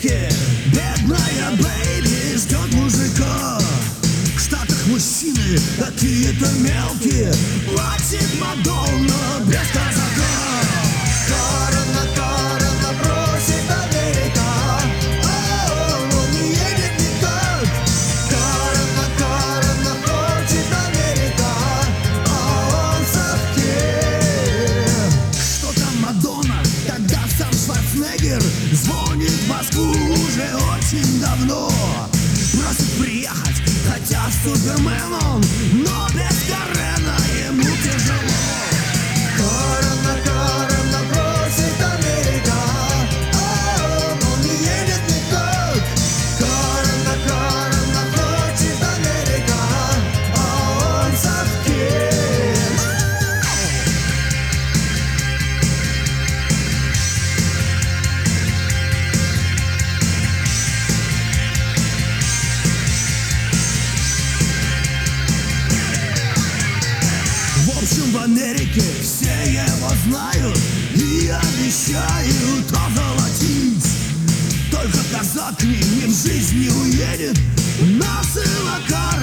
Америке бедная бэйби ждет мужика. В Штатах мужчины какие-то мелкие, платит Мадонна без казака. Корона просит Америка, а он не едет никак. Корона хочет Америка, а он совке. Что там Мадонна, когда сам Шварценеггер звонит в Москву уже очень давно. Просит приехать, хотя Супермен он, но без Карена ему тяжело. Корона просит Америка, а он не едет никак. Корона хочет Америка, а он совке. В общем, в Америке все его знают и обещают озолотить. Только казак к ним ни в жизнь не уедет, на сылака